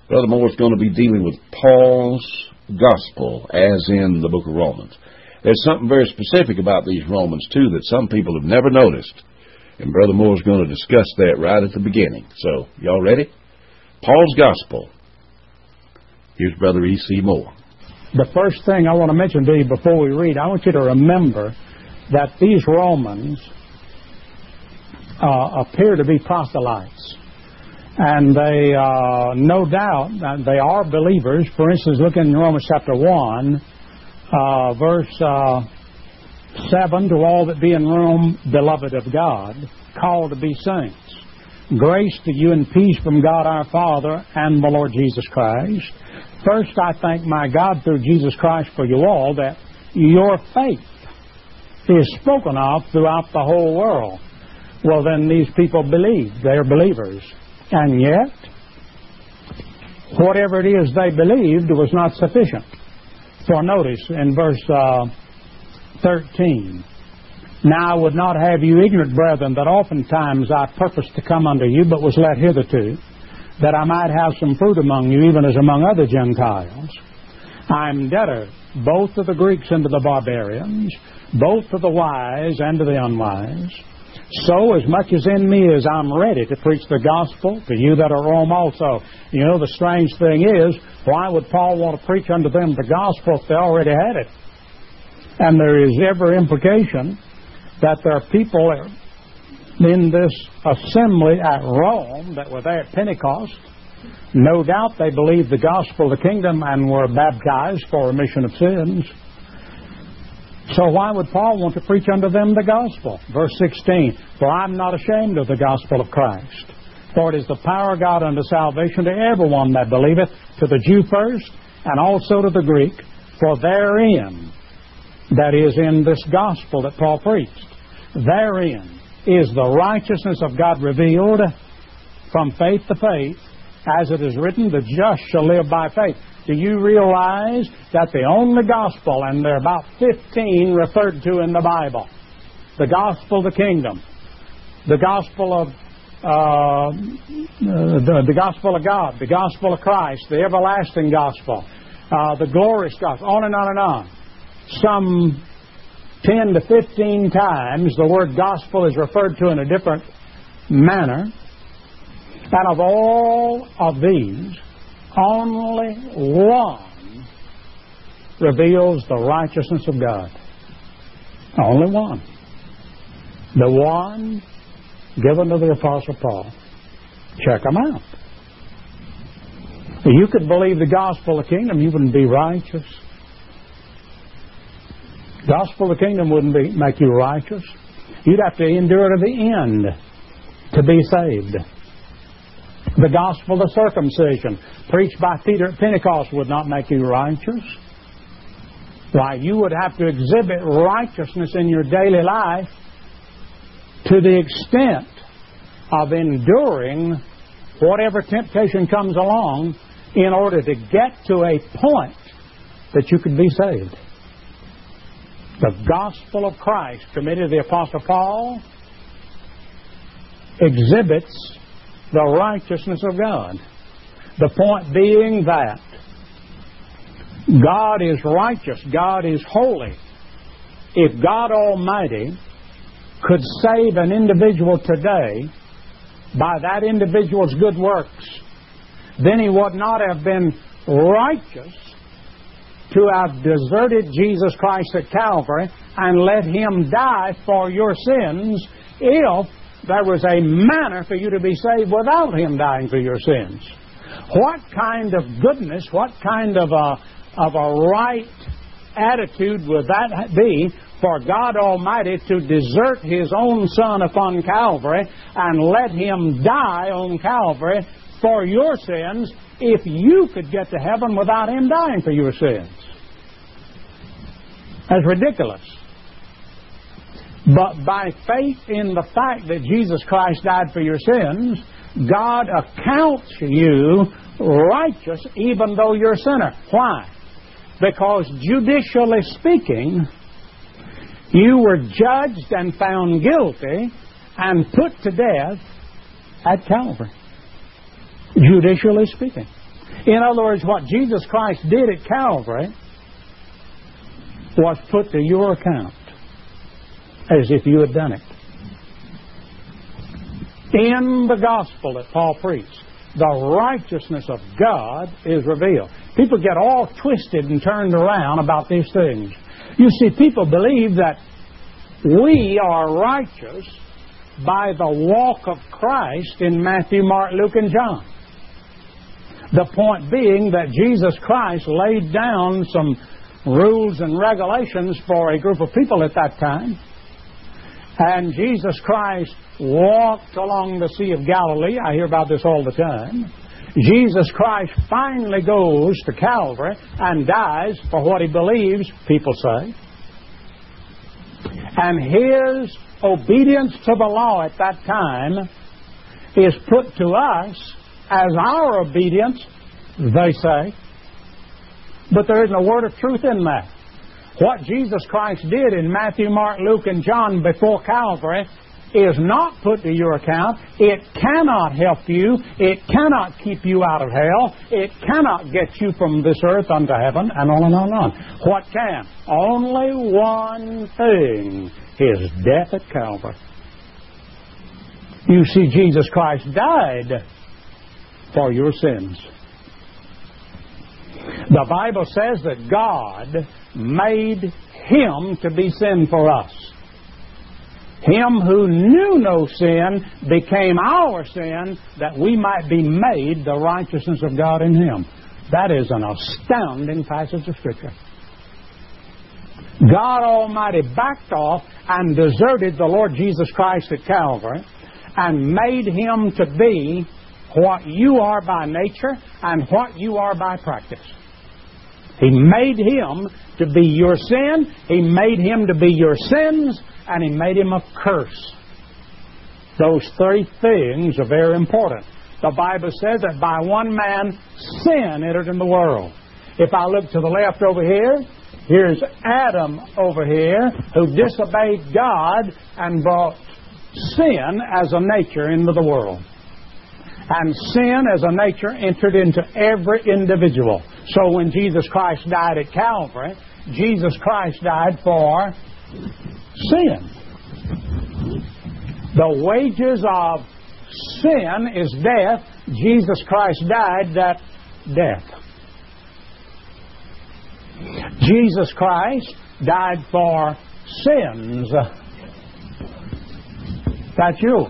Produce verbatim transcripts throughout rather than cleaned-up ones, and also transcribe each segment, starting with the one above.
Brother Moore is going to be dealing with Paul's gospel, as in the book of Romans. There's something very specific about these Romans, too, that some people have never noticed. And Brother Moore is going to discuss that right at the beginning. So, y'all ready? Paul's gospel. Here's Brother E C Moore. The first thing I want to mention to you before we read, I want you to remember that these Romans uh, appear to be proselytes. And they, uh, no doubt, they are believers. For instance, look in Romans chapter one, uh, verse uh, seven, to all that be in Rome, beloved of God, called to be saints. Grace to you and peace from God our Father and the Lord Jesus Christ. First, I thank my God through Jesus Christ for you all, that your faith is spoken of throughout the whole world. Well, then these people believe. They're believers. And yet, whatever it is they believed was not sufficient. For notice in verse uh, thirteen, Now I would not have you ignorant, brethren, that oftentimes I purposed to come unto you, but was let hitherto, that I might have some fruit among you, even as among other Gentiles. I am debtor both to the Greeks and to the barbarians, both to the wise and to the unwise. So, as much as in me is, I'm ready to preach the gospel to you that are Rome also. You know, the strange thing is, why would Paul want to preach unto them the gospel if they already had it? And there is every implication that there are people in this assembly at Rome that were there at Pentecost. No doubt they believed the gospel of the kingdom and were baptized for remission of sins. So why would Paul want to preach unto them the gospel? Verse sixteen, For I am not ashamed of the gospel of Christ, for it is the power of God unto salvation to everyone that believeth, to the Jew first, and also to the Greek. For therein, that is in this gospel that Paul preached, therein is the righteousness of God revealed from faith to faith, as it is written, the just shall live by faith. Do you realize that the only gospel, and there are about fifteen referred to in the Bible, the gospel of the kingdom, the gospel of uh, the, the gospel of God, the gospel of Christ, the everlasting gospel, uh, the glorious gospel, on and on and on. Some ten to fifteen times the word gospel is referred to in a different manner. And of all of these, only one reveals the righteousness of God. Only one. The one given to the Apostle Paul. Check them out. If you could believe the gospel of the kingdom, you wouldn't be righteous. Gospel of the kingdom wouldn't be, make you righteous. You'd have to endure to the end to be saved. The gospel of circumcision, preached by Peter at Pentecost, would not make you righteous. Why, you would have to exhibit righteousness in your daily life to the extent of enduring whatever temptation comes along in order to get to a point that you could be saved. The gospel of Christ, committed to the Apostle Paul, exhibits the righteousness of God. The point being that God is righteous, God is holy. If God Almighty could save an individual today by that individual's good works, then He would not have been righteous to have deserted Jesus Christ at Calvary and let Him die for your sins if there was a manner for you to be saved without Him dying for your sins. What kind of goodness, what kind of a, of a right attitude would that be for God Almighty to desert His own Son upon Calvary and let Him die on Calvary for your sins if you could get to heaven without Him dying for your sins? That's ridiculous. But by faith in the fact that Jesus Christ died for your sins, God accounts you righteous even though you're a sinner. Why? Because judicially speaking, you were judged and found guilty and put to death at Calvary. Judicially speaking. In other words, what Jesus Christ did at Calvary was put to your account as if you had done it. In the gospel that Paul preached, the righteousness of God is revealed. People get all twisted and turned around about these things. You see, people believe that we are righteous by the walk of Christ in Matthew, Mark, Luke, and John. The point being that Jesus Christ laid down some rules and regulations for a group of people at that time. And Jesus Christ walked along the Sea of Galilee. I hear about this all the time. Jesus Christ finally goes to Calvary and dies for what he believes, people say. And his obedience to the law at that time is put to us as our obedience, they say. But there isn't a word of truth in that. What Jesus Christ did in Matthew, Mark, Luke, and John before Calvary is not put to your account. It cannot help you. It cannot keep you out of hell. It cannot get you from this earth unto heaven, and on and on and on. What can? Only one thing, his death at Calvary. You see, Jesus Christ died for your sins. The Bible says that God made him to be sin for us. Him who knew no sin became our sin, that we might be made the righteousness of God in him. That is an astounding passage of Scripture. God Almighty backed off and deserted the Lord Jesus Christ at Calvary and made him to be what you are by nature and what you are by practice. He made him to be your sin, he made him to be your sins, and he made him a curse. Those three things are very important. The Bible says that by one man sin entered in the world. If I look to the left over here, here's Adam over here who disobeyed God and brought sin as a nature into the world. And sin as a nature entered into every individual. So when Jesus Christ died at Calvary, Jesus Christ died for sin. The wages of sin is death. Jesus Christ died that death. Jesus Christ died for sins. That's yours.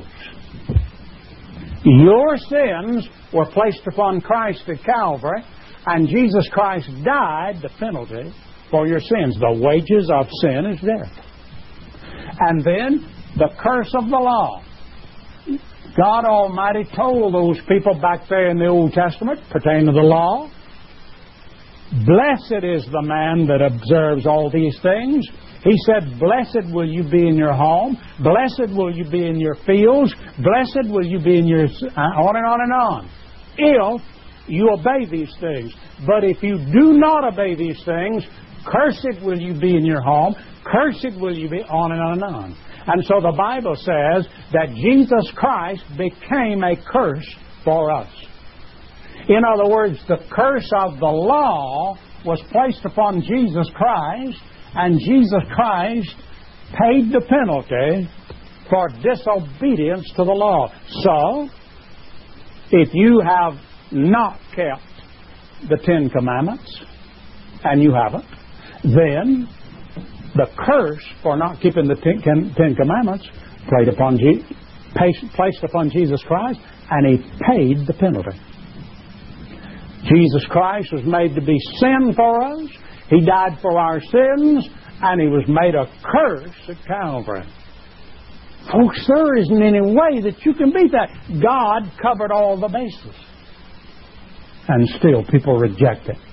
Your sins were placed upon Christ at Calvary, and Jesus Christ died the penalty for your sins. The wages of sin is death. And then the curse of the law. God Almighty told those people back there in the Old Testament pertaining to the law, blessed is the man that observes all these things. He said, blessed will you be in your home. Blessed will you be in your fields. Blessed will you be in your... Uh, on and on and on. If you obey these things. But if you do not obey these things, cursed will you be in your home. Cursed will you be... On and on and on. And so the Bible says that Jesus Christ became a curse for us. In other words, the curse of the law was placed upon Jesus Christ, and Jesus Christ paid the penalty for disobedience to the law. So, if you have not kept the Ten Commandments, and you haven't, then the curse for not keeping the Ten, Ten Commandments played upon Je- placed upon Jesus Christ, and he paid the penalty. Jesus Christ was made to be sin for us. He died for our sins, and he was made a curse at Calvary. Folks, there isn't any way that you can beat that. God covered all the bases. And still people reject it.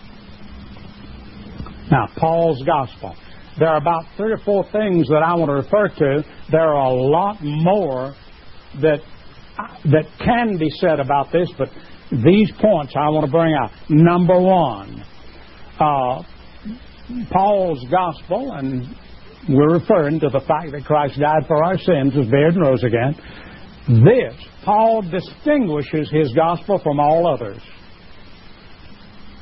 Now, Paul's gospel. There are about three or four things that I want to refer to. There are a lot more that, that can be said about this, but these points I want to bring out. Number one, uh, Paul's gospel, and we're referring to the fact that Christ died for our sins, was buried and rose again. This, Paul distinguishes his gospel from all others.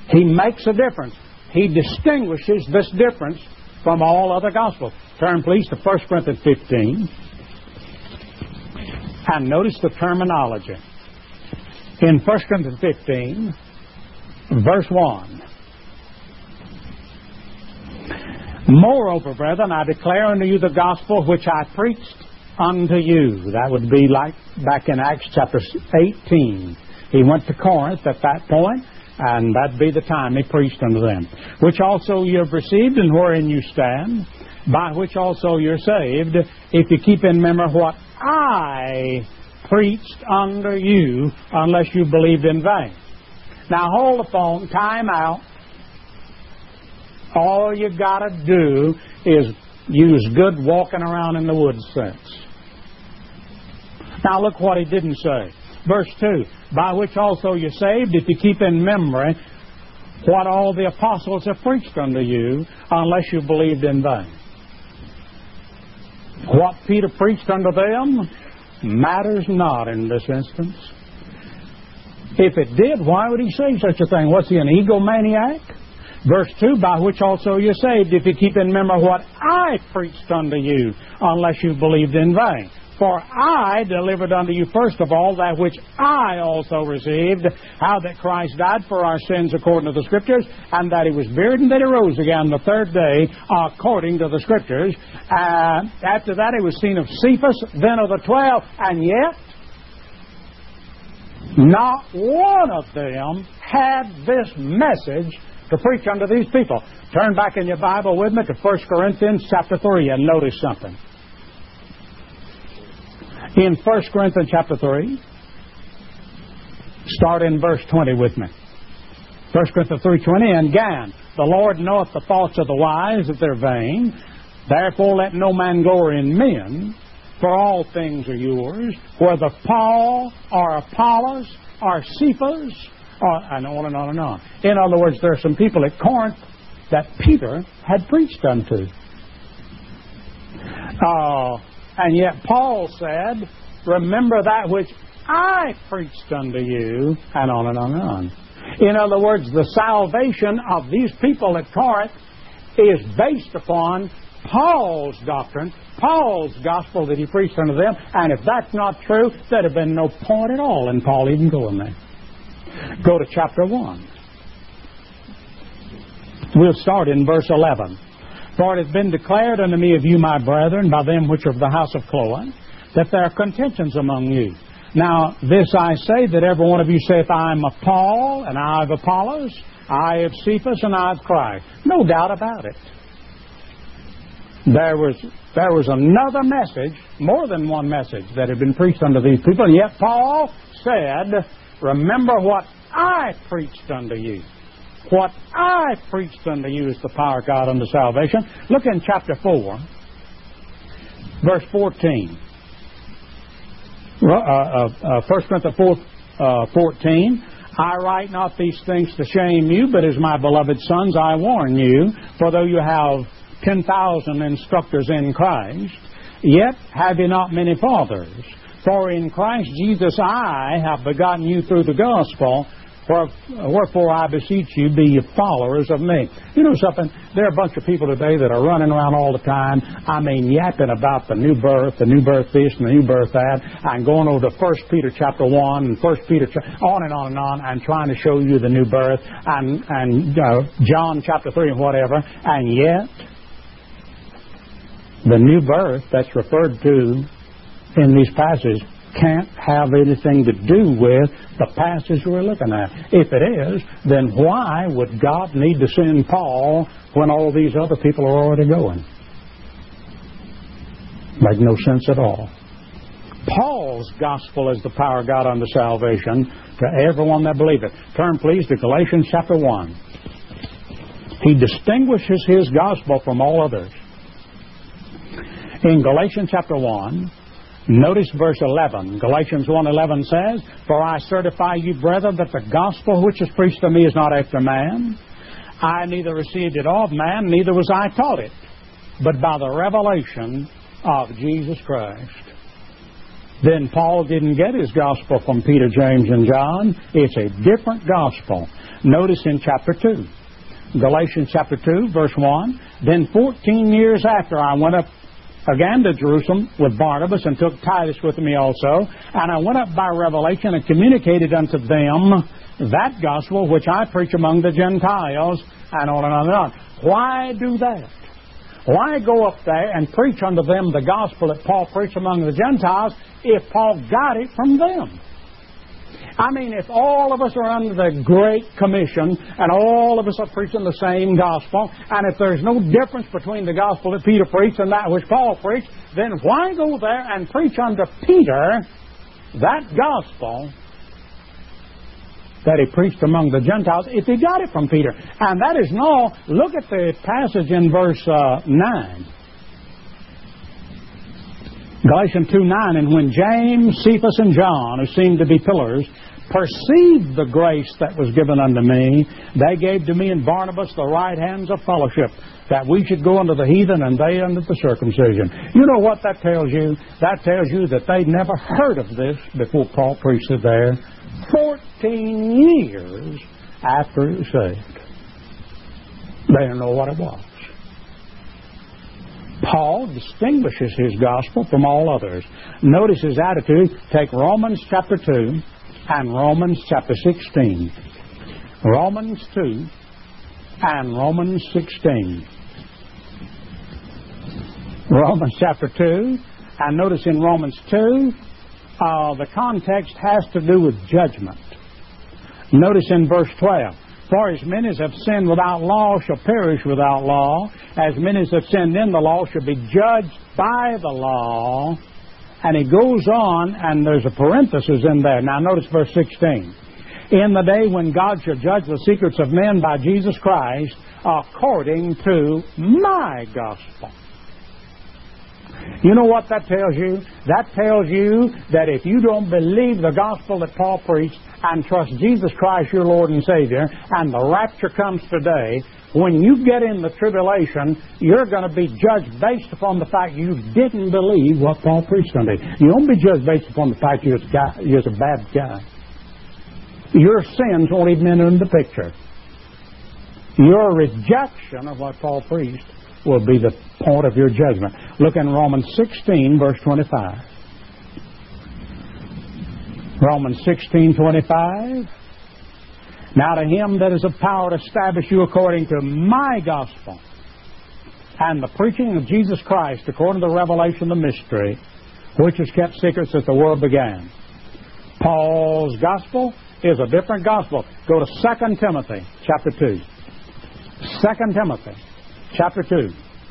He makes a difference. He distinguishes this difference from all other gospels. Turn, please, to First Corinthians fifteen. And notice the terminology. In First Corinthians fifteen, verse one. Moreover, brethren, I declare unto you the gospel which I preached unto you. That would be like back in Acts chapter eighteen. He went to Corinth at that point, and that'd be the time he preached unto them. Which also you have received, and wherein you stand, by which also you're saved, if you keep in memory what I preached unto you, unless you believed in vain. Now hold the phone, time out. All you got to do is use good walking around in the woods sense. Now look what he didn't say. Verse two, by which also you're saved, if you keep in memory what all the apostles have preached unto you, unless you believed in vain. What Peter preached unto them matters not in this instance. If it did, why would he say such a thing? Was he an egomaniac? Verse two, by which also you're saved, if you keep in memory what I preached unto you, unless you believed in vain. For I delivered unto you first of all that which I also received, how that Christ died for our sins according to the Scriptures, and that he was buried and that he rose again the third day according to the Scriptures. Uh, after that he was seen of Cephas, then of the twelve, and yet not one of them had this message to preach unto these people. Turn back in your Bible with me to First Corinthians chapter three and notice something. In First Corinthians chapter three, start in verse twenty with me. First Corinthians three twenty, and again, the Lord knoweth the thoughts of the wise, that they're vain. Therefore let no man glory in men, for all things are yours, whether Paul or Apollos or Cephas, or, and on and on and on. In other words, there are some people at Corinth that Peter had preached unto. Uh, and yet Paul said, remember that which I preached unto you, and on and on and on. In other words, the salvation of these people at Corinth is based upon Paul's doctrine, Paul's gospel that he preached unto them, and if that's not true, there'd have been no point at all in Paul even going there. Go to chapter one. We'll start in verse eleven. For it has been declared unto me of you, my brethren, by them which are of the house of Chloe, that there are contentions among you. Now, this I say, that every one of you saith, I am of Paul, and I of Apollos, I of Cephas, and I of Christ. No doubt about it. There was there was another message, more than one message, that had been preached unto these people, and yet Paul said, remember what I preached unto you. What I preached unto you is the power of God unto salvation. Look in chapter four, verse fourteen. Uh, uh, uh, First Corinthians four, uh, fourteen. I write not these things to shame you, but as my beloved sons I warn you, for though you have ten thousand instructors in Christ, yet have ye not many fathers. For in Christ Jesus I have begotten you through the gospel, wherefore I beseech you, be ye followers of me. You know something? There are a bunch of people today that are running around all the time, I mean, yapping about the new birth, the new birth this and the new birth that, and going over to First Peter chapter one and First Peter, on and on and on, and trying to show you the new birth, and, and uh, John chapter three and whatever, and yet the new birth that's referred to in these passages can't have anything to do with the passage we're looking at. If it is, then why would God need to send Paul when all these other people are already going? Make no sense at all. Paul's gospel is the power of God unto salvation to everyone that believeth. Turn, please, to Galatians chapter one. He distinguishes his gospel from all others. In Galatians chapter one, notice verse eleven. Galatians one eleven says, for I certify you, brethren, that the gospel which is preached to me is not after man. I neither received it of man, neither was I taught it, but by the revelation of Jesus Christ. Then Paul didn't get his gospel from Peter, James, and John. It's a different gospel. Notice in chapter two. Galatians chapter two, verse one. Then fourteen years after I went up again to Jerusalem with Barnabas and took Titus with me also. And I went up by revelation and communicated unto them that gospel which I preach among the Gentiles, and on and on and on. Why do that? Why go up there and preach unto them the gospel that Paul preached among the Gentiles if Paul got it from them? I mean, if all of us are under the Great Commission and all of us are preaching the same gospel, and if there's no difference between the gospel that Peter preached and that which Paul preached, then why go there and preach unto Peter that gospel that he preached among the Gentiles if he got it from Peter? And that is no. Look at the passage in verse uh, nine. Galatians two nine, and when James, Cephas, and John, who seemed to be pillars, perceived the grace that was given unto me, they gave to me and Barnabas the right hands of fellowship, that we should go unto the heathen and they unto the circumcision. You know what that tells you? That tells you that they'd never heard of this before Paul preached it there. Fourteen years after it was saved. They didn't know what it was. Paul distinguishes his gospel from all others. Notice his attitude. Take Romans chapter two and Romans chapter sixteen. Romans two and Romans sixteen. Romans chapter two, and notice in Romans two, uh, the context has to do with judgment. Notice in verse twelve. For as many as have sinned without law shall perish without law. As many as have sinned in the law shall be judged by the law. And he goes on, and there's a parenthesis in there. Now notice verse sixteen. In the day when God shall judge the secrets of men by Jesus Christ, according to my gospel. You know what that tells you? That tells you that if you don't believe the gospel that Paul preached and trust Jesus Christ your Lord and Savior, and the rapture comes today, when you get in the tribulation, you're going to be judged based upon the fact you didn't believe what Paul preached unto you. You won't be judged based upon the fact you're a, guy, you're a bad guy. Your sins won't even enter into the picture. Your rejection of what Paul preached will be the point of your judgment. Look in Romans sixteen, verse twenty-five. Romans sixteen, twenty-five. Now to him that is of power to establish you according to my gospel and the preaching of Jesus Christ according to the revelation of the mystery, which was kept secret since the world began. Paul's gospel is a different gospel. Go to Second Timothy chapter two. Second Timothy chapter two.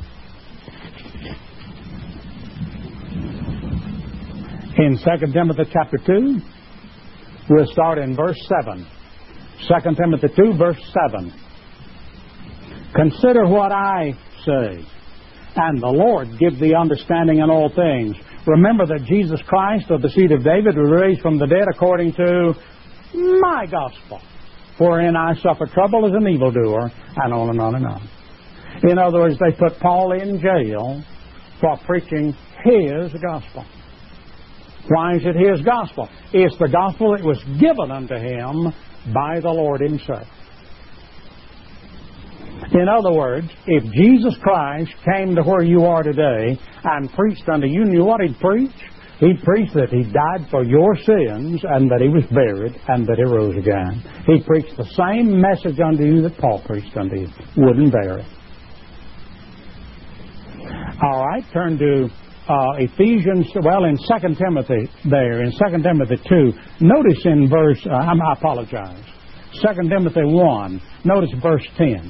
In Second Timothy chapter two, we'll start in verse seven. Second Timothy two, verse seven. Consider what I say, and the Lord give thee understanding in all things. Remember that Jesus Christ of the seed of David was raised from the dead according to my gospel, wherein I suffer trouble as an evildoer, and on and on and on. In other words, they put Paul in jail for preaching his gospel. Why is it his gospel? It's the gospel that was given unto him by the Lord himself. In other words, if Jesus Christ came to where you are today and preached unto you, knew what he'd preach? He'd preach that he died for your sins and that he was buried and that he rose again. He preached the same message unto you that Paul preached unto you. Wouldn't vary. All right, turn to uh, Ephesians, well, in Second Timothy there, in Second Timothy two. Notice in verse, uh, I apologize, Second Timothy one, notice verse ten.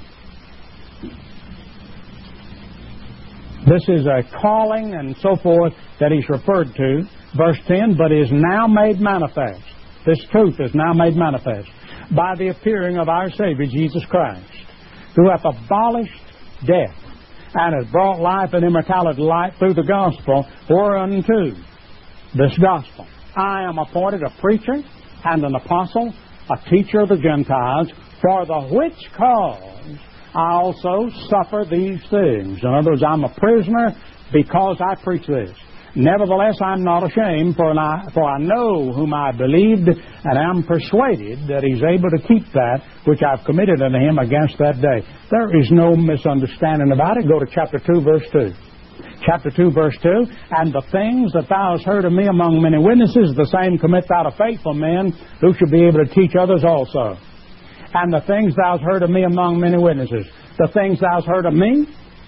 This is a calling and so forth that he's referred to. Verse ten, but is now made manifest. This truth is now made manifest by the appearing of our Savior Jesus Christ, who hath abolished death and has brought life and immortality to light through the gospel, whereunto this gospel I am appointed a preacher and an apostle, a teacher of the Gentiles, for the which cause I also suffer these things. In other words, I'm a prisoner because I preach this. Nevertheless, I'm not ashamed, for I, for I know whom I believed, and am persuaded that He's able to keep that which I've committed unto Him against that day. There is no misunderstanding about it. Go to chapter two, verse two. Chapter two, verse two, and the things that thou hast heard of me among many witnesses, the same commit thou to faithful men, who shall be able to teach others also. And the things thou hast heard of me among many witnesses. The things thou hast heard of me?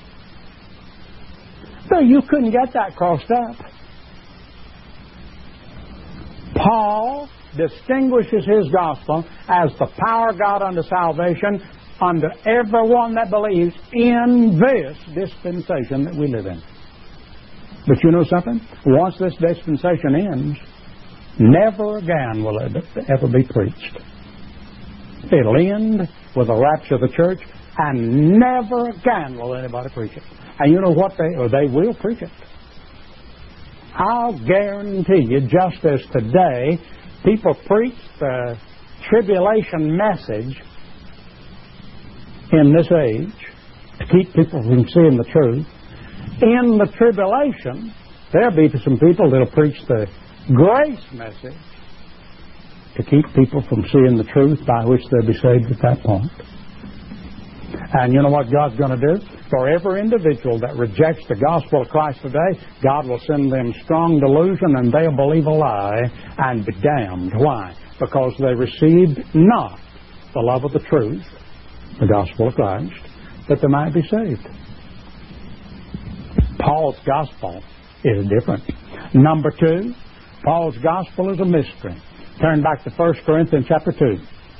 So you couldn't get that crossed up. Paul distinguishes his gospel as the power of God unto salvation unto everyone that believes in this dispensation that we live in. But you know something? Once this dispensation ends, never again will it ever be preached. It'll end with the rapture of the church, and never again will anybody preach it. And you know what? They, or they will preach it. I'll guarantee you, just as today, people preach the tribulation message in this age to keep people from seeing the truth. In the tribulation, there'll be some people that'll preach the grace message to keep people from seeing the truth by which they'll be saved at that point. And you know what God's going to do? For every individual that rejects the gospel of Christ today, God will send them strong delusion, and they'll believe a lie and be damned. Why? Because they received not the love of the truth, the gospel of Christ, that they might be saved. Paul's gospel is different. Number two, Paul's gospel is a mystery. Turn back to First Corinthians chapter two.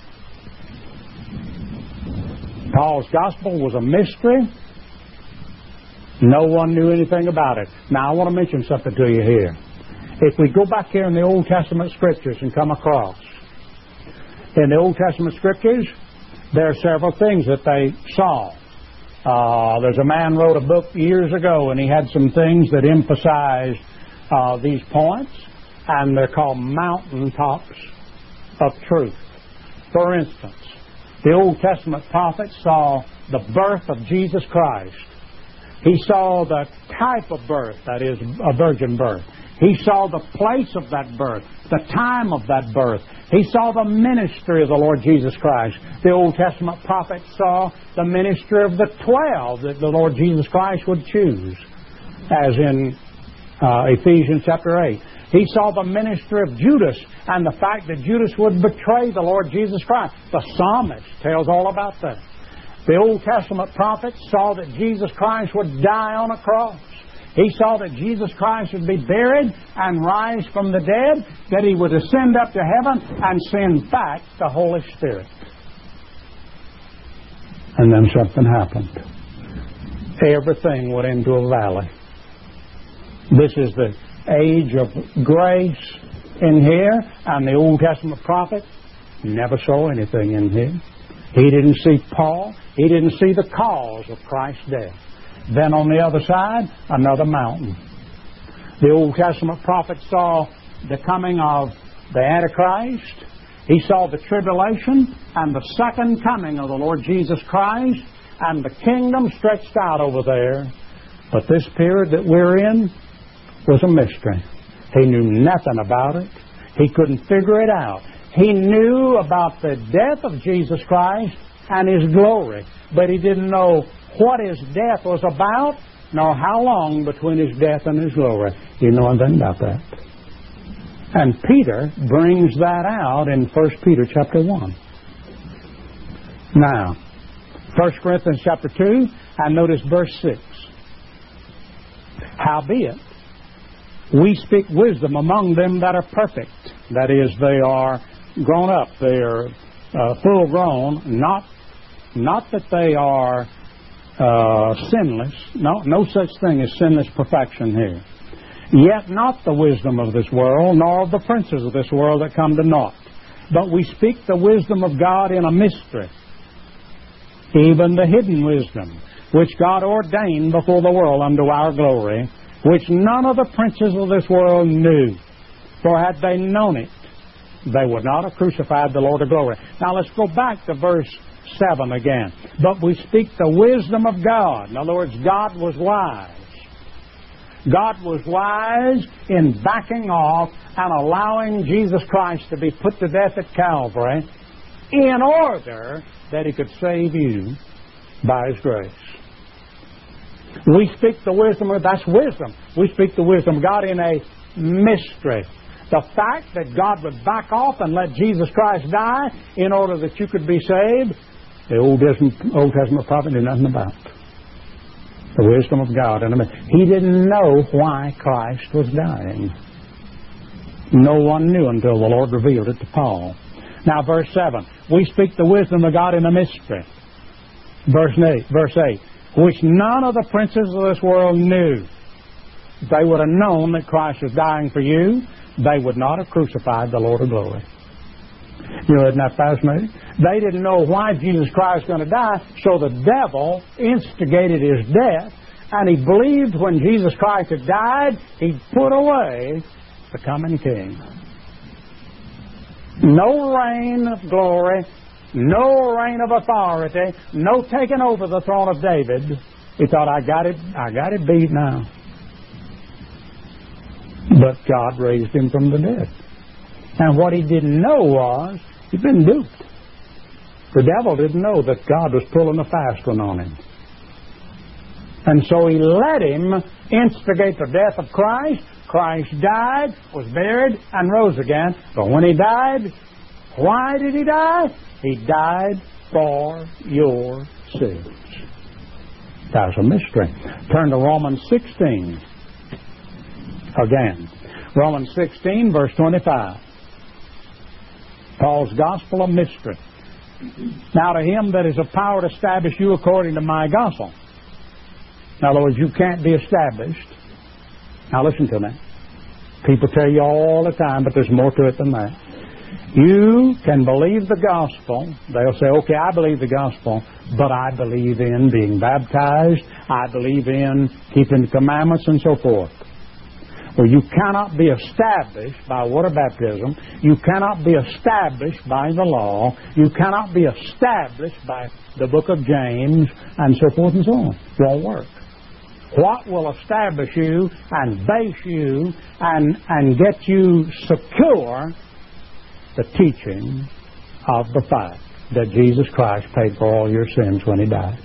Paul's gospel was a mystery. No one knew anything about it. Now, I want to mention something to you here. If we go back here in the Old Testament Scriptures and come across, in the Old Testament Scriptures, there are several things that they saw. Uh, there's a man wrote a book years ago, and he had some things that emphasized uh, these points, and they're called mountaintops of truth. For instance, the Old Testament prophet saw the birth of Jesus Christ. He saw the type of birth, that is, a virgin birth. He saw the place of that birth, the time of that birth. He saw the ministry of the Lord Jesus Christ. The Old Testament prophet saw the ministry of the twelve that the Lord Jesus Christ would choose, as in uh, Ephesians chapter eight. He saw the ministry of Judas and the fact that Judas would betray the Lord Jesus Christ. The psalmist tells all about that. The Old Testament prophet saw that Jesus Christ would die on a cross. He saw that Jesus Christ would be buried and rise from the dead, that He would ascend up to heaven and send back the Holy Spirit. And then something happened. Everything went into a valley. This is the age of grace in here, and the Old Testament prophet never saw anything in here. He didn't see Paul. He didn't see the cause of Christ's death. Then on the other side, another mountain. The Old Testament prophet saw the coming of the Antichrist. He saw the tribulation and the second coming of the Lord Jesus Christ, and the kingdom stretched out over there. But this period that we're in was a mystery. He knew nothing about it. He couldn't figure it out. He knew about the death of Jesus Christ and His glory, but he didn't know what His death was about, nor how long between His death and His glory. He didn't know anything about that. And Peter brings that out in First Peter chapter one. Now, First Corinthians chapter two, and notice verse six. Howbeit, we speak wisdom among them that are perfect. That is, they are grown up. They are uh, full grown. Not, not that they are uh, sinless. No, no such thing as sinless perfection here. Yet not the wisdom of this world, nor of the princes of this world that come to naught. But we speak the wisdom of God in a mystery, even the hidden wisdom, which God ordained before the world unto our glory, which none of the princes of this world knew. For had they known it, they would not have crucified the Lord of glory. Now let's go back to verse seven again. But we speak the wisdom of God. In other words, God was wise. God was wise in backing off and allowing Jesus Christ to be put to death at Calvary in order that He could save you by His grace. We speak the wisdom of, that's wisdom. We speak the wisdom of God in a mystery. The fact that God would back off and let Jesus Christ die in order that you could be saved, the Old Testament, Old Testament prophet knew nothing about. The wisdom of God. And he didn't know why Christ was dying. No one knew until the Lord revealed it to Paul. Now, verse seven. We speak the wisdom of God in a mystery. Verse eight, verse eight. Which none of the princes of this world knew. If they would have known that Christ was dying for you, they would not have crucified the Lord of glory. You know, isn't that fascinating? They didn't know why Jesus Christ was going to die, so the devil instigated His death, and he believed when Jesus Christ had died, He'd put away the coming King. No reign of glory, no reign of authority, no taking over the throne of David. He thought, I got it, I got it beat now. But God raised Him from the dead. And what he didn't know was, he'd been duped. The devil didn't know that God was pulling a fast one on him. And so he let him instigate the death of Christ. Christ died, was buried, and rose again. But when He died, why did He die? He died for your sins. That's a mystery. Turn to Romans sixteen. Again. Romans sixteen, verse twenty-five. Paul's gospel of mystery. Now to Him that is a power to establish you according to my gospel. In other words, you can't be established. Now listen to me. People tell you all the time, but there's more to it than that. You can believe the gospel. They'll say, okay, I believe the gospel, but I believe in being baptized. I believe in keeping the commandments and so forth. Well, you cannot be established by water baptism. You cannot be established by the law. You cannot be established by the book of James and so forth and so on. It won't work. What will establish you and base you and, and get you secure? The teaching of the fact that Jesus Christ paid for all your sins when He died.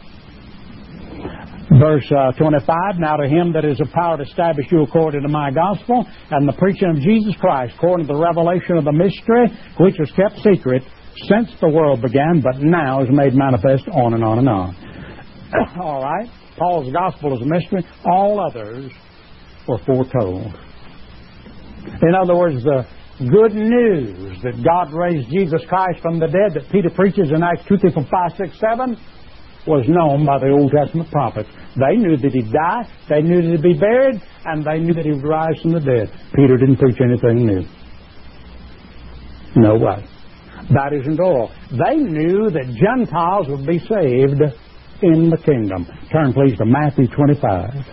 Verse uh, twenty-five, now to Him that is a power to establish you according to my gospel and the preaching of Jesus Christ, according to the revelation of the mystery, which was kept secret since the world began, but now is made manifest, on and on and on. All right, Paul's gospel is a mystery. All others were foretold. In other words, the good news that God raised Jesus Christ from the dead that Peter preaches in Acts two, three, four, five, six, seven was known by the Old Testament prophets. They knew that He'd die, they knew that He'd be buried, and they knew that He would rise from the dead. Peter didn't preach anything new. No way. That isn't all. They knew that Gentiles would be saved in the kingdom. Turn please to Matthew twenty-five.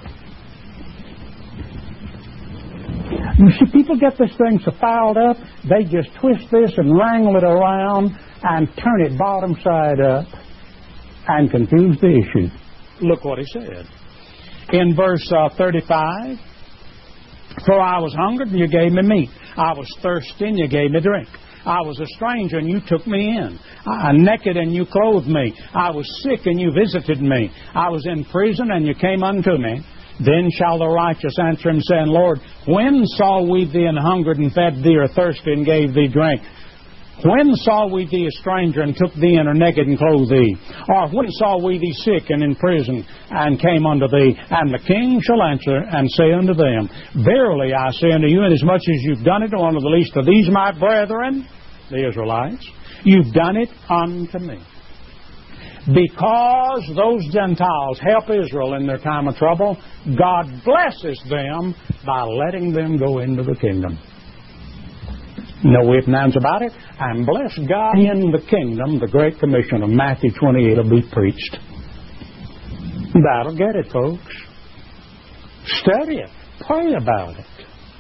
You see, people get this thing so fouled up, they just twist this and wrangle it around and turn it bottom side up and confuse the issue. Look what He said. In verse uh, thirty-five, for I was hungry and you gave me meat. I was thirsty and you gave me drink. I was a stranger and you took me in. I naked and you clothed me. I was sick and you visited me. I was in prison and you came unto me. Then shall the righteous answer Him, saying, Lord, when saw we thee an hungered and fed thee, or thirsty and gave thee drink? When saw we thee a stranger and took thee in, or naked and clothed thee? Or when saw we thee sick and in prison and came unto thee? And the king shall answer and say unto them, Verily I say unto you, inasmuch as you've done it to one of the least of these my brethren, the Israelites, you've done it unto me. Because those Gentiles help Israel in their time of trouble, God blesses them by letting them go into the kingdom. No ifs and ands about it. And bless God in the kingdom, the Great Commission of Matthew twenty-eight will be preached. That'll get it, folks. Study it. Pray about it.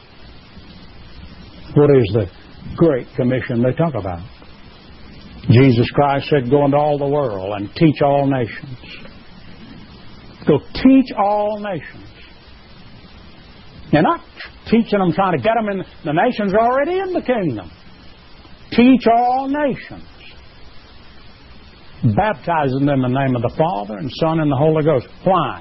What is the Great Commission they talk about? Jesus Christ said, go into all the world and teach all nations. Go teach all nations. You're not teaching them, trying to get them in. The nations are already in the kingdom. Teach all nations, baptizing them in the name of the Father and Son and the Holy Ghost. Why?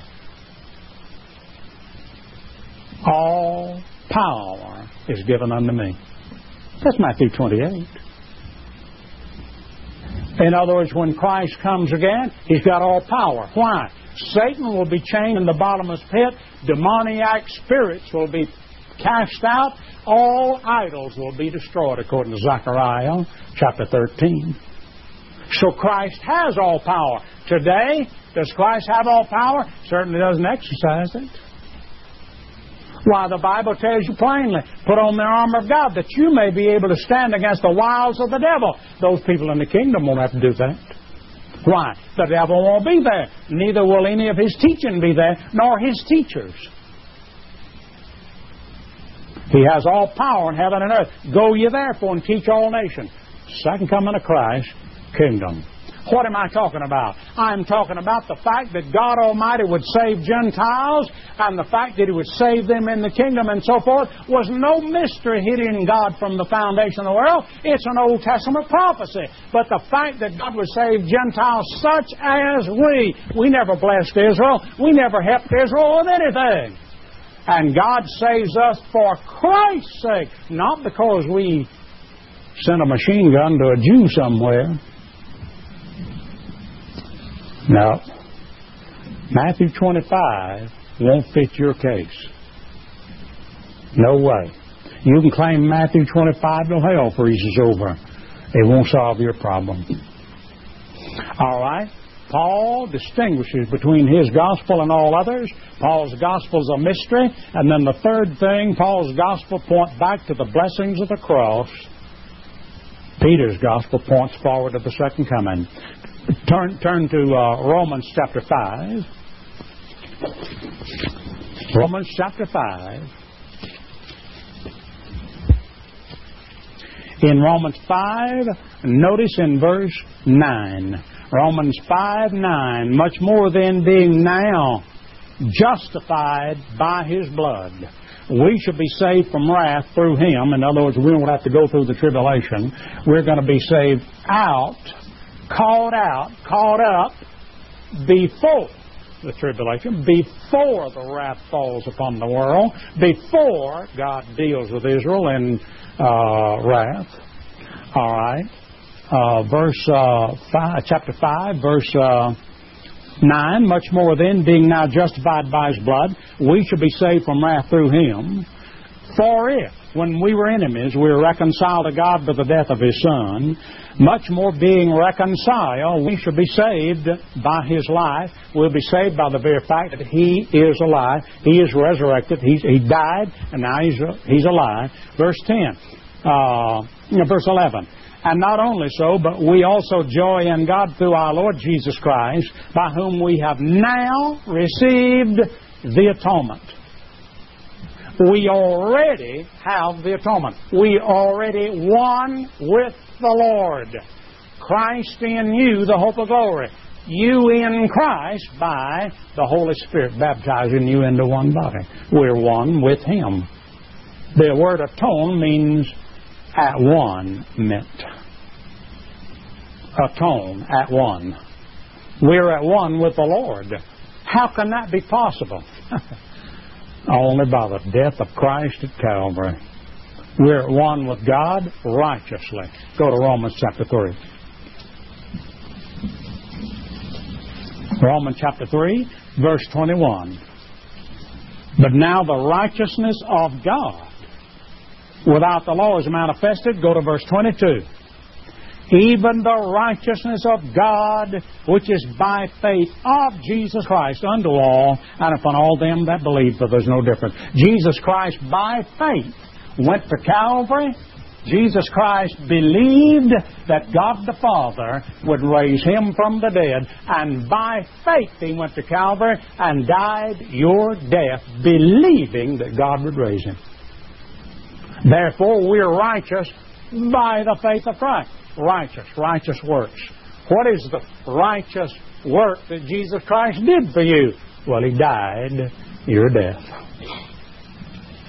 All power is given unto me. That's Matthew twenty-eight. In other words, when Christ comes again, He's got all power. Why? Satan will be chained in the bottomless pit. Demoniac spirits will be cast out. All idols will be destroyed, according to Zechariah chapter thirteen. So Christ has all power. Today, does Christ have all power? Certainly doesn't exercise it. Why, the Bible tells you plainly, put on the armor of God that you may be able to stand against the wiles of the devil. Those people in the kingdom won't have to do that. Why? The devil won't be there. Neither will any of his teaching be there, nor his teachers. He has all power in heaven and earth. Go ye therefore and teach all nations. Second coming of Christ, kingdom. What am I talking about? I'm talking about the fact that God Almighty would save Gentiles, and the fact that He would save them in the kingdom and so forth was no mystery hidden in God from the foundation of the world. It's an Old Testament prophecy. But the fact that God would save Gentiles such as we, we never blessed Israel. We never helped Israel with anything. And God saves us for Christ's sake, not because we sent a machine gun to a Jew somewhere. No. Matthew twenty-five won't fit your case. No way. You can claim Matthew twenty-five till hell freezes over. It won't solve your problem. All right. Paul distinguishes between his gospel and all others. Paul's gospel is a mystery. And then the third thing, Paul's gospel points back to the blessings of the cross. Peter's gospel points forward to the second coming. Turn, turn to uh, Romans chapter five. Romans chapter five. In Romans five, notice in verse nine. Romans five nine. Much more than being now justified by His blood, we should be saved from wrath through Him. In other words, we don't have to go through the tribulation. We're going to be saved out. Called out, caught up before the tribulation, before the wrath falls upon the world, before God deals with Israel in uh, wrath. All right. Uh, verse uh, five, chapter five, verse uh, nine. Much more then, being now justified by His blood, we shall be saved from wrath through Him. For if, when we were enemies, we were reconciled to God by the death of His Son, much more being reconciled, we shall be saved by His life. We'll be saved by the very fact that He is alive. He is resurrected. He's, he died, and now He's, he's alive. Verse ten, uh, verse eleven. And not only so, but we also joy in God through our Lord Jesus Christ, by whom we have now received the atonement. We already have the atonement. We already won with the Lord. Christ in you, the hope of glory. You in Christ by the Holy Spirit baptizing you into one body. We're one with Him. The word atone means at one meant. Atone, at one. We're at one with the Lord. How can that be possible? Only by the death of Christ at Calvary. We're at one with God righteously. Go to Romans chapter three. Romans chapter three, verse twenty-one. But now the righteousness of God without the law is manifested. Go to verse twenty-two. Even the righteousness of God, which is by faith of Jesus Christ unto all, and upon all them that believe, for there's no difference. Jesus Christ, by faith, went to Calvary. Jesus Christ believed that God the Father would raise Him from the dead, and by faith He went to Calvary and died your death, believing that God would raise Him. Therefore, we're righteous by the faith of Christ. Righteous, righteous works. What is the righteous work that Jesus Christ did for you? Well, He died your death.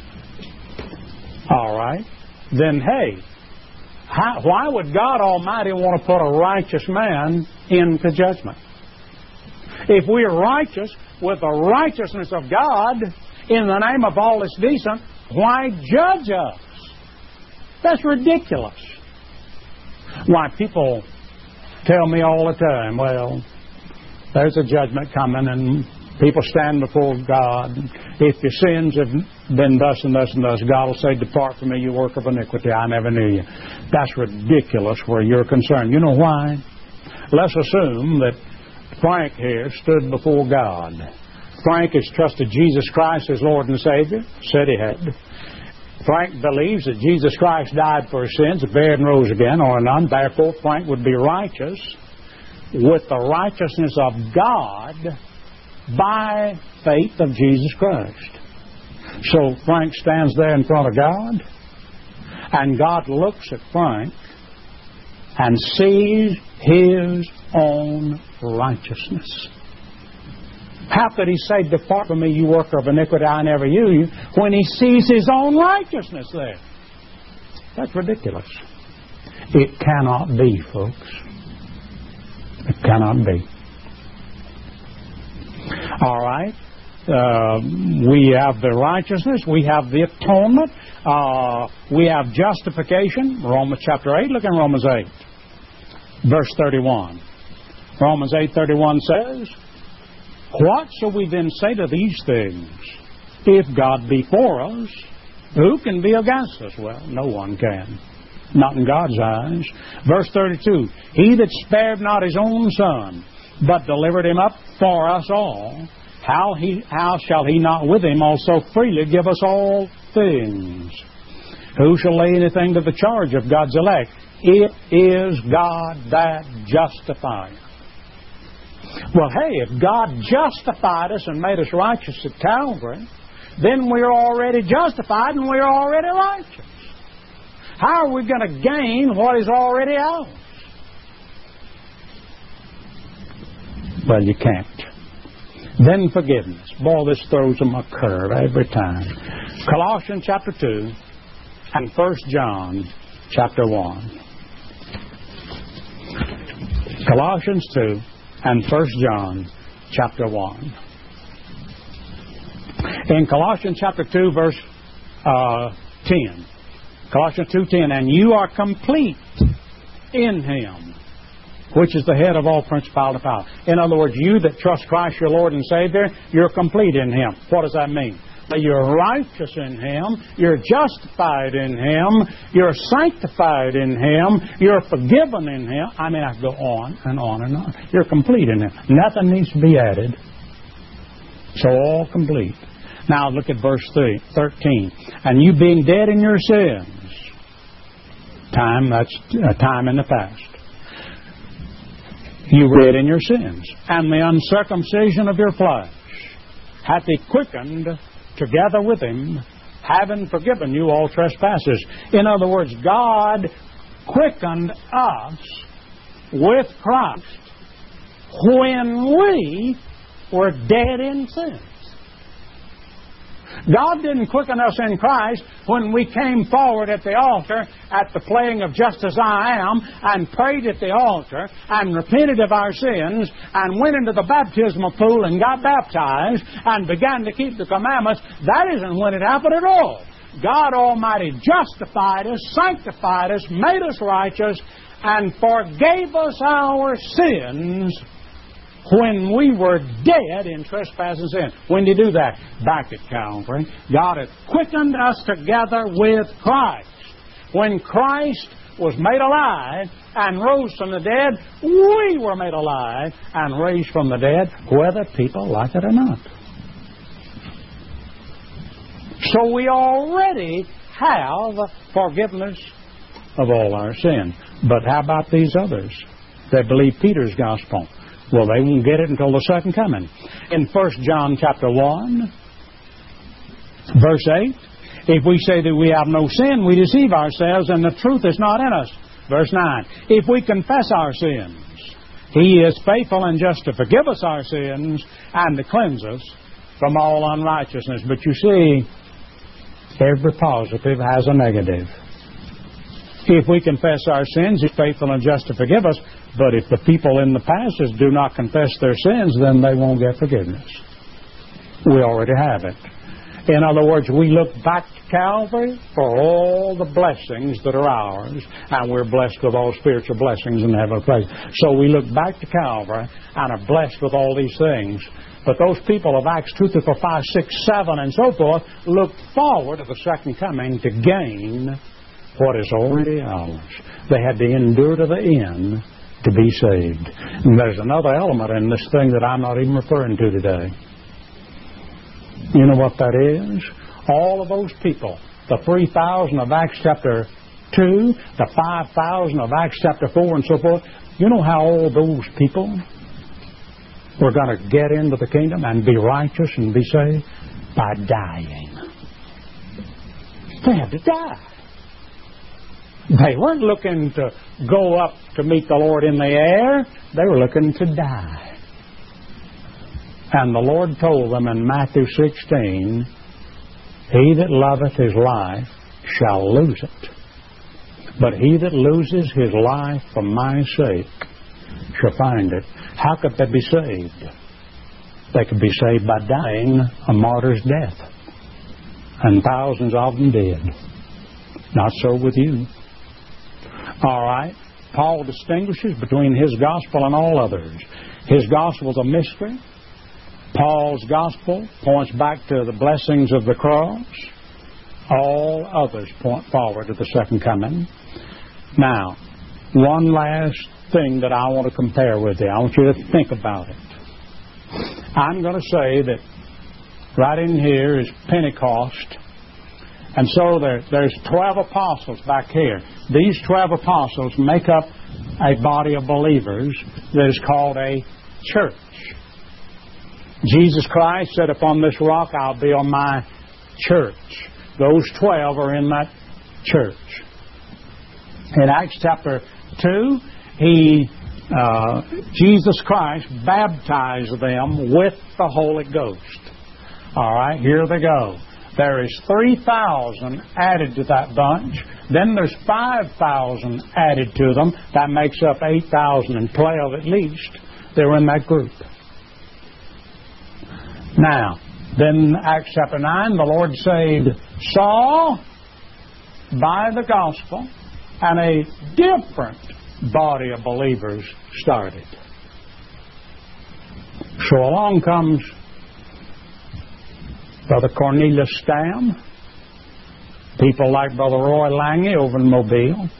right, then hey, how, why would God Almighty want to put a righteous man into judgment? If we are righteous with the righteousness of God in the name of all that's decent, why judge us? That's ridiculous. Why, people tell me all the time, well, there's a judgment coming and people stand before God. If your sins have been thus and thus and thus, God will say, depart from me, you work of iniquity, I never knew you. That's ridiculous where you're concerned. You know why? Let's assume that Frank here stood before God. Frank has trusted Jesus Christ as Lord and Savior. Said he had. Frank believes that Jesus Christ died for his sins, buried and rose again, or none. Therefore, Frank would be righteous with the righteousness of God by faith of Jesus Christ. So Frank stands there in front of God, and God looks at Frank and sees his own righteousness. How could he say, depart from me, you worker of iniquity, I never knew you, when he sees his own righteousness there? That's ridiculous. It cannot be, folks. It cannot be. All right. Uh, we have the righteousness. We have the atonement. Uh, we have justification. Romans chapter eight. Look in Romans eight. Verse thirty-one. Romans eight thirty-one says, what shall we then say to these things? If God be for us, who can be against us? Well, no one can. Not in God's eyes. Verse thirty-two, he that spared not his own son, but delivered him up for us all, how he how shall he not with him also freely give us all things? Who shall lay anything to the charge of God's elect? It is God that justifieth. Well, hey, if God justified us and made us righteous at Calvary, then we're already justified and we're already righteous. How are we going to gain what is already ours? Well, you can't. Then forgiveness. Boy, this throws them a curve every time. Colossians chapter two and First John chapter one. Colossians two and First John chapter one. In Colossians chapter two, verse uh, ten. Colossians two ten, and you are complete in Him, which is the head of all principality and power. In other words, you that trust Christ your Lord and Savior, you're complete in Him. What does that mean? That you're righteous in Him, you're justified in Him, you're sanctified in Him, you're forgiven in Him. I mean, I could go on and on and on. You're complete in Him. Nothing needs to be added. So all complete. Now look at verse thirteen. And you being dead in your sins, time, that's a time in the past. You were dead in your sins, and the uncircumcision of your flesh hath He quickened together with Him, having forgiven you all trespasses. In other words, God quickened us with Christ when we were dead in sins. God didn't quicken us in Christ when we came forward at the altar at the playing of Just As I Am and prayed at the altar and repented of our sins and went into the baptismal pool and got baptized and began to keep the commandments. That isn't when it happened at all. God Almighty justified us, sanctified us, made us righteous, and forgave us our sins when we were dead in trespass and sin. When did He do that? Back at Calvary. God had quickened us together with Christ. When Christ was made alive and rose from the dead, we were made alive and raised from the dead, whether people like it or not. So we already have forgiveness of all our sin. But how about these others that believe Peter's gospel? Well, they won't get it until the second coming. In First John chapter one, verse eight, if we say that we have no sin, we deceive ourselves, and the truth is not in us. Verse nine, if we confess our sins, He is faithful and just to forgive us our sins and to cleanse us from all unrighteousness. But you see, Every positive has a negative. If we confess our sins, He's faithful and just to forgive us. But if the people in the passage do not confess their sins, then they won't get forgiveness. We already have it. In other words, we look back to Calvary for all the blessings that are ours, and we're blessed with all spiritual blessings in heavenly places. So we look back to Calvary and are blessed with all these things. But those people of Acts two, three, four, five, six, seven, and so forth look forward to the second coming to gain what is already ours. They had to endure to the end to be saved. And there's another element in this thing that I'm not even referring to today. You know what that is? All of those people, the three thousand of Acts chapter two, the five thousand of Acts chapter four, and so forth, you know how all those people were going to get into the kingdom and be righteous and be saved? By dying. They had to die. They weren't looking to go up to meet the Lord in the air. They were looking to die. And the Lord told them in Matthew sixteen, he that loveth his life shall lose it. But he that loses his life for my sake shall find it. How could they be saved? They could be saved by dying a martyr's death. And thousands of them did. Not so with you. All right. Paul distinguishes between his gospel and all others. His gospel is a mystery. Paul's gospel points back to the blessings of the cross. All others point forward to the second coming. Now, one last thing that I want to compare with you. I want you to think about it. I'm going to say that right in here is Pentecost. And so there, there's twelve apostles back here. These twelve apostles make up a body of believers that is called a church. Jesus Christ said, upon this rock I'll build my church. Those twelve are in that church. In Acts chapter two, he, uh, Jesus Christ baptized them with the Holy Ghost. All right, here they go. There is three thousand added to that bunch. Then there's five thousand added to them. That makes up eight thousand twelve at least. They're in that group. Now, then Acts chapter nine, the Lord saved Saul by the gospel, and a different body of believers started. So along comes Brother Cornelius Stam, people like Brother Roy Lange over in Mobile,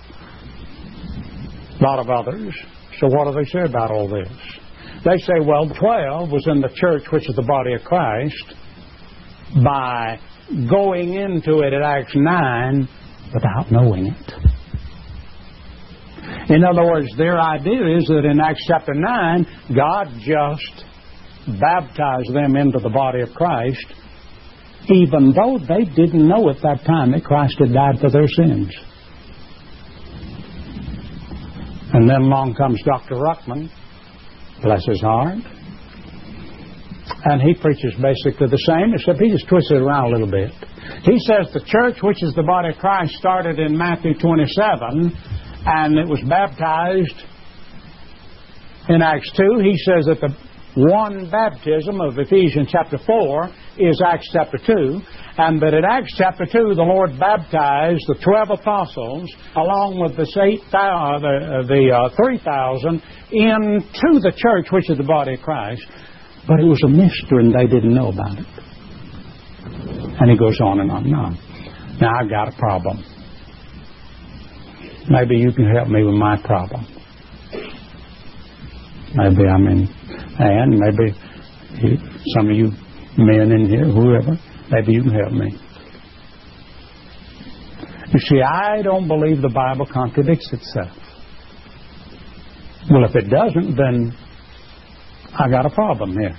a lot of others. So what do they say about all this? They say, well, twelve was in the church, which is the body of Christ, by going into it at Acts nine without knowing it. In other words, their idea is that in Acts chapter nine, God just baptized them into the body of Christ, even though they didn't know at that time that Christ had died for their sins. And then along comes Doctor Ruckman, bless his heart, and he preaches basically the same, except he just twists it around a little bit. He says the church, which is the body of Christ, started in Matthew twenty-seven, and it was baptized in Acts two. He says that the one baptism of Ephesians chapter four is Acts chapter two, and that in Acts chapter two the Lord baptized the twelve apostles along with the eight thousand, uh, the, the uh, three thousand into the church, which is the body of Christ. But it was a mystery and they didn't know about it. And he goes on and on and on. Now I've got a problem. Maybe you can help me with my problem. Maybe I'm in, and maybe you, some of you men in here, whoever, maybe you can help me. You see, I don't believe the Bible contradicts itself. Well, if it doesn't, then I got a problem here.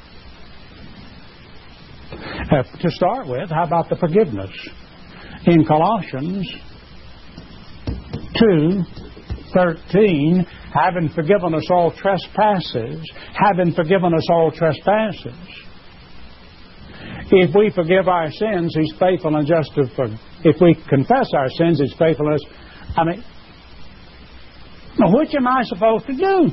Uh, to start with, how about the forgiveness? In Colossians two thirteen, having forgiven us all trespasses, having forgiven us all trespasses. If we forgive our sins, He's faithful and just to forgive. If we confess our sins, He's faithful and just. I mean, which am I supposed to do?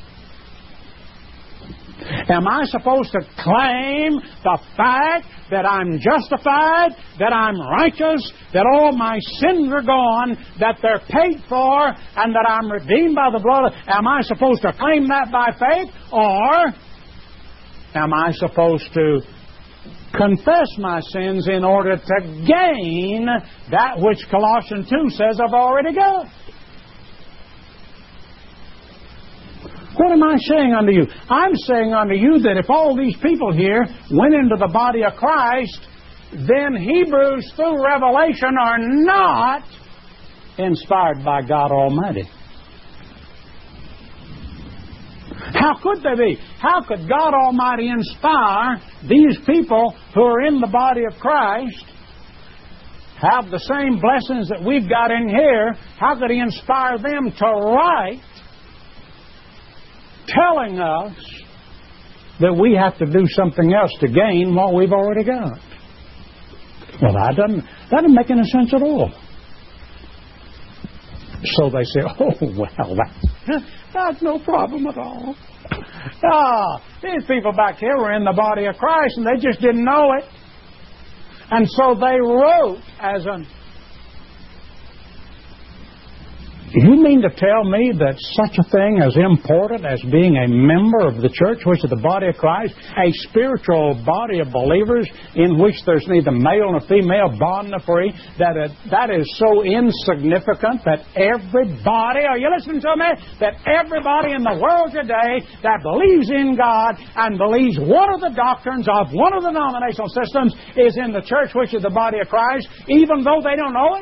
Am I supposed to claim the fact that I'm justified, that I'm righteous, that all my sins are gone, that they're paid for, and that I'm redeemed by the blood? Am I supposed to claim that by faith? Or am I supposed to confess my sins in order to gain that which Colossians two says I've already got? What am I saying unto you? I'm saying unto you that if all these people here went into the body of Christ, then Hebrews through Revelation are not inspired by God Almighty. How could they be? How could God Almighty inspire these people who are in the body of Christ, have the same blessings that we've got in here? How could He inspire them to write telling us that we have to do something else to gain what we've already got? Well, that doesn't, that doesn't make any sense at all. So they say, oh, well, that, that's no problem at all. Ah, these people back here were in the body of Christ and they just didn't know it. And so they wrote as an... You mean to tell me that such a thing as important as being a member of the church, which is the body of Christ, a spiritual body of believers in which there's neither male nor female, bond nor free, that it, that is so insignificant that everybody, are you listening to me? That everybody in the world today that believes in God and believes one of the doctrines of one of the denominational systems is in the church, which is the body of Christ, even though they don't know it?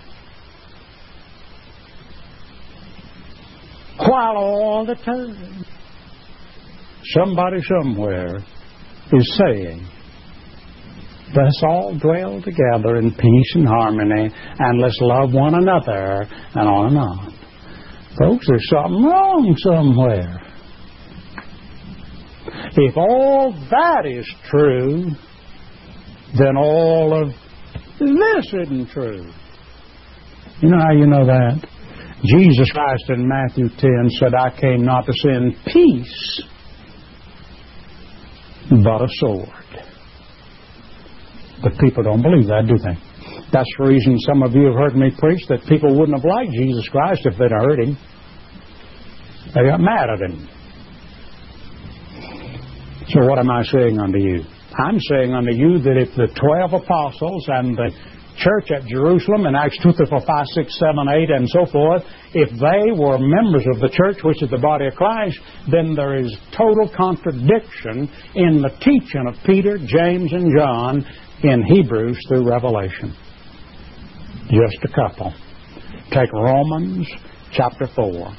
While all the time somebody somewhere is saying, let's all dwell together in peace and harmony, and let's love one another, and on and on. Folks, there's something wrong somewhere. If all that is true, then all of this isn't true. You know how you know that? Jesus Christ in Matthew ten said, I came not to send peace, but a sword. But people don't believe that, do they? That's the reason some of you have heard me preach that people wouldn't have liked Jesus Christ if they'd heard Him. They got mad at Him. So what am I saying unto you? I'm saying unto you that if the twelve apostles and the church at Jerusalem in Acts two, three, four, five, six, seven, eight, and so forth, if they were members of the church, which is the body of Christ, then there is total contradiction in the teaching of Peter, James, and John in Hebrews through Revelation. Just a couple. Take Romans chapter four.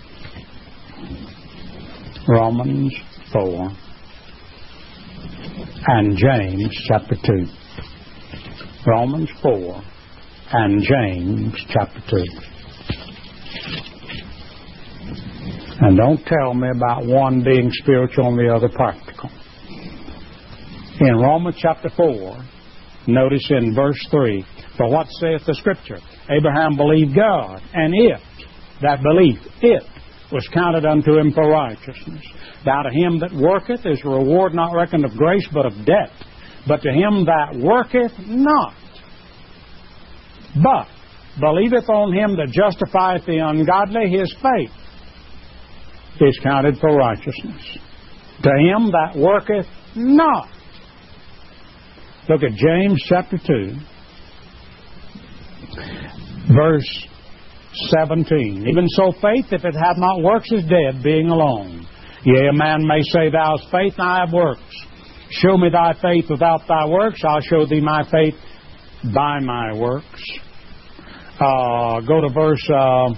Romans four. And James chapter two. Romans four and James chapter two. And don't tell me about one being spiritual and the other practical. In Romans chapter four, notice in verse three, for what saith the Scripture? Abraham believed God, and it, that belief, it, was counted unto him for righteousness. Now to him that worketh is a reward not reckoned of grace, but of debt. But to him that worketh not, but believeth on Him that justifieth the ungodly, his faith is counted for righteousness. To him that worketh not. Look at James chapter two, verse seventeen. Even so faith, if it hath not works, is dead, being alone. Yea, a man may say, Thou hast faith, and I have works. Show me thy faith without thy works, I'll show thee my faith by my works. Uh, go to verse uh,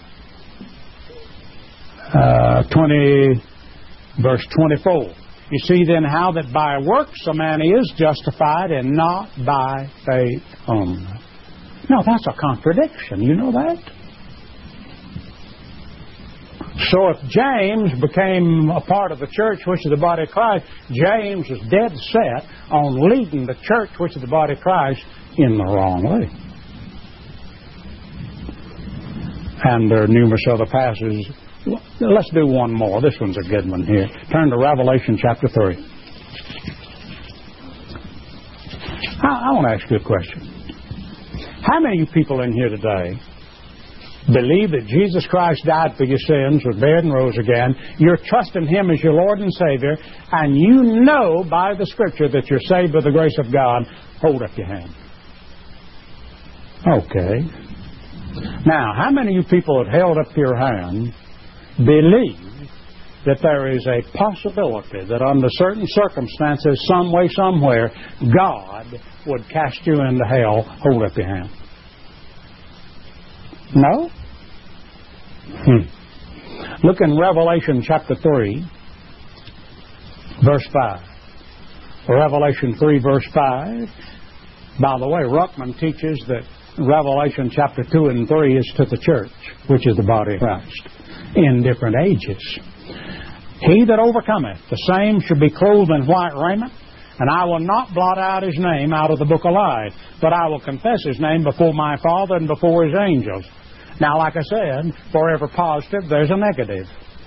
uh, twenty, verse twenty-four. You see then how that by works a man is justified, and not by faith only. Now that's a contradiction. You know that? So if James became a part of the church, which is the body of Christ, James was dead set on leading the church, which is the body of Christ, in the wrong way. And there are numerous other passages. Let's do one more. This one's a good one here. Turn to Revelation chapter three. I, I want to ask you a question. How many of you people in here today believe that Jesus Christ died for your sins, was buried and rose again? You're trusting Him as your Lord and Savior, and you know by the Scripture that you're saved by the grace of God. Hold up your hand. Okay. Now, how many of you people that held up your hand believe that there is a possibility that under certain circumstances, some way, somewhere, God would cast you into hell? Hold up your hand. No? Hmm. Look in Revelation chapter three, verse five. Revelation three, verse five. By the way, Ruckman teaches that Revelation chapter two and three is to the church, which is the body of Christ, in different ages. He that overcometh, the same shall be clothed in white raiment, and I will not blot out his name out of the book of life, but I will confess his name before my Father and before his angels. Now, like I said, for every positive, there's a negative.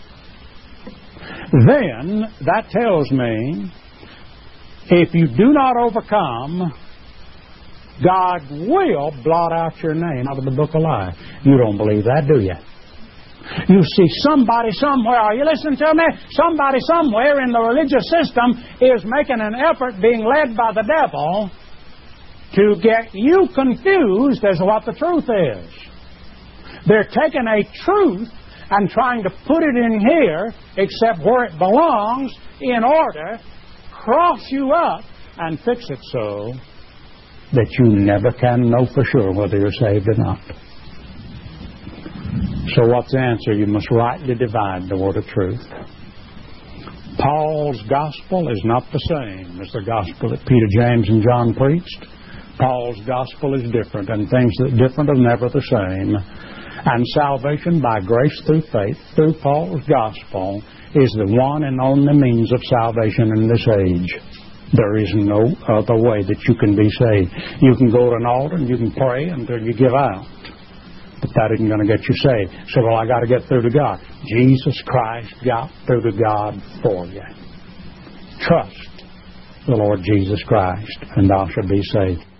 Then, that tells me, if you do not overcome, God will blot out your name out of the book of life. You don't believe that, do you? You see, somebody somewhere, are you listening to me? Somebody somewhere in the religious system is making an effort, being led by the devil, to get you confused as to what the truth is. They're taking a truth and trying to put it in here, except where it belongs, in order to cross you up and fix it so that you never can know for sure whether you're saved or not. So what's the answer? You must rightly divide the word of truth. Paul's gospel is not the same as the gospel that Peter, James, and John preached. Paul's gospel is different, and things that are different are never the same. And salvation by grace through faith, through Paul's gospel, is the one and only means of salvation in this age. There is no other way that you can be saved. You can go to an altar and you can pray until you give out. But that isn't going to get you saved. So, well, I got to get through to God. Jesus Christ got through to God for you. Trust the Lord Jesus Christ, and thou shalt be saved.